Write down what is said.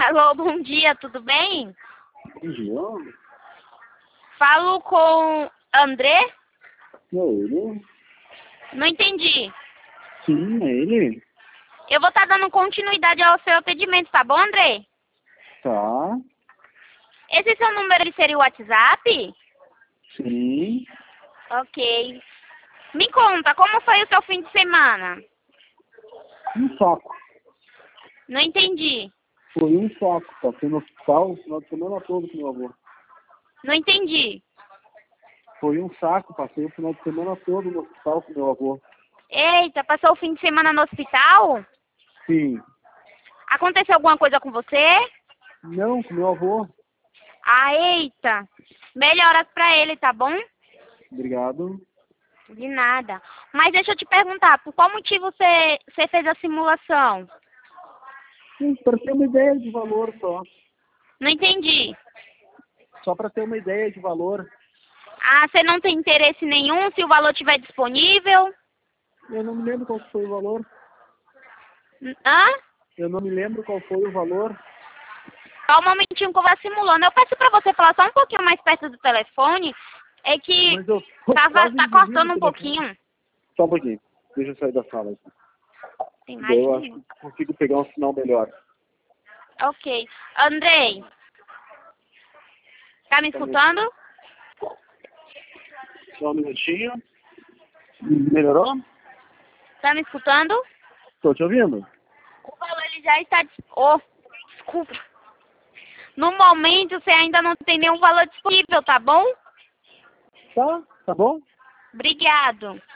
Alô, bom dia, tudo bem? Bom dia. Falo com André? É ele? Não entendi. Sim, é ele. Eu vou estar dando continuidade ao seu atendimento, tá bom, André? Tá. Esse seu número seria o WhatsApp? Sim. Ok. Me conta, como foi o seu fim de semana? Um saco. Não entendi. Foi um saco. Passei no hospital o final de semana todo com meu avô. Não entendi. Foi um saco. Passei o final de semana todo no hospital com meu avô. Eita, passou o fim de semana no hospital? Sim. Aconteceu alguma coisa com você? Não, com meu avô. Ah, eita. Melhoras pra ele, tá bom? Obrigado. De nada. Mas deixa eu te perguntar, por qual motivo você fez a simulação? Sim, para ter uma ideia de valor só. Não entendi. Só para ter uma ideia de valor. Ah, você não tem interesse nenhum se o valor estiver disponível? Eu não me lembro qual foi o valor. Hã? Eu não me lembro qual foi o valor. Só um momentinho que eu vou simulando. Eu peço pra você falar só um pouquinho mais perto do telefone. É que Mas eu tô tá quase cortando engolindo um o telefone. pouquinho. Só um pouquinho. Deixa eu sair da sala aqui. Tem Daí mais de eu um acho minuto. que consigo pegar um sinal melhor. Ok. Andrei, tá me escutando? Só um minutinho. Melhorou? Tá me escutando? Tô te ouvindo. O valor ele já está... Oh, desculpa. No momento você ainda não tem nenhum valor disponível, tá bom? Tá bom? Obrigado.